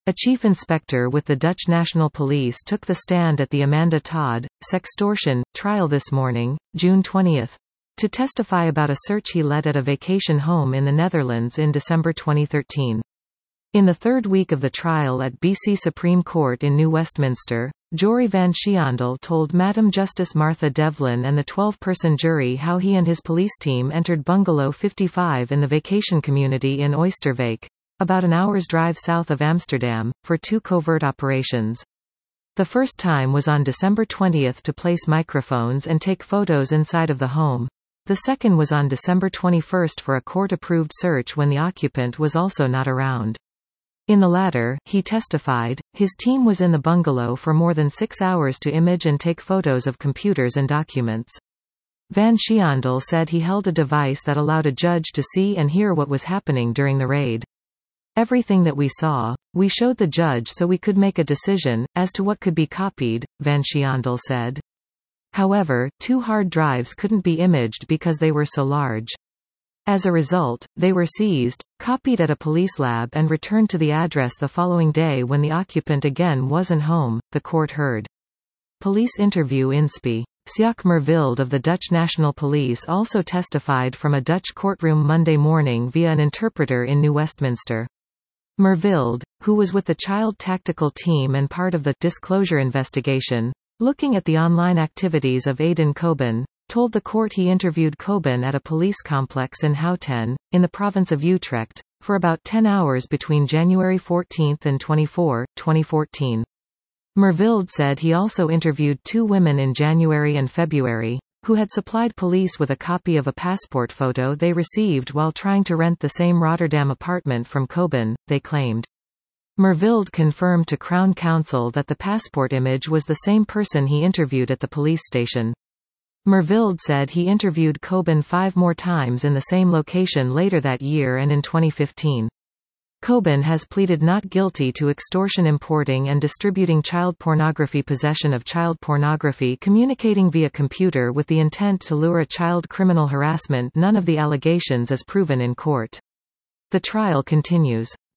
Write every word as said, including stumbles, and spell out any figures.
A chief inspector with the Dutch National Police took the stand at the Amanda Todd sextortion trial this morning, June twentieth, to testify about a search he led at a vacation home in the Netherlands in December twenty thirteen. In the third week of the trial at B C Supreme Court in New Westminster, Jory van Schiandel told Madam Justice Martha Devlin and the twelve-person jury how he and his police team entered Bungalow fifty-five in the vacation community in Oosterwijk, about an hour's drive south of Amsterdam, for two covert operations. The first time was on December twentieth to place microphones and take photos inside of the home. The second was on December twenty-first for a court-approved search when the occupant was also not around. In the latter, he testified, his team was in the bungalow for more than six hours to image and take photos of computers and documents. Van Schiandel said he held a device that allowed a judge to see and hear what was happening during the raid. Everything that we saw, we showed the judge so we could make a decision, as to what could be copied, Van Schiandel said. However, two hard drives couldn't be imaged because they were so large. As a result, they were seized, copied at a police lab and returned to the address the following day when the occupant again wasn't home, the court heard. Police interview Inspe. Sjouk Mervilde of the Dutch National Police also testified from a Dutch courtroom Monday morning via an interpreter in New Westminster. Mervilde, who was with the Child Tactical Team and part of the disclosure investigation, looking at the online activities of Aiden Coben, told the court he interviewed Coben at a police complex in Houten, in the province of Utrecht, for about ten hours between January fourteenth and twenty-fourth, twenty fourteen. Mervilde said he also interviewed two women in January and February, who had supplied police with a copy of a passport photo they received while trying to rent the same Rotterdam apartment from Coben, they claimed. Mervilde confirmed to Crown Counsel that the passport image was the same person he interviewed at the police station. Mervilde said he interviewed Coben five more times in the same location later that year and in twenty fifteen. Coben has pleaded not guilty to extortion, importing and distributing child pornography, possession of child pornography, communicating via computer with the intent to lure a child, criminal harassment. None of the allegations is proven in court. The trial continues.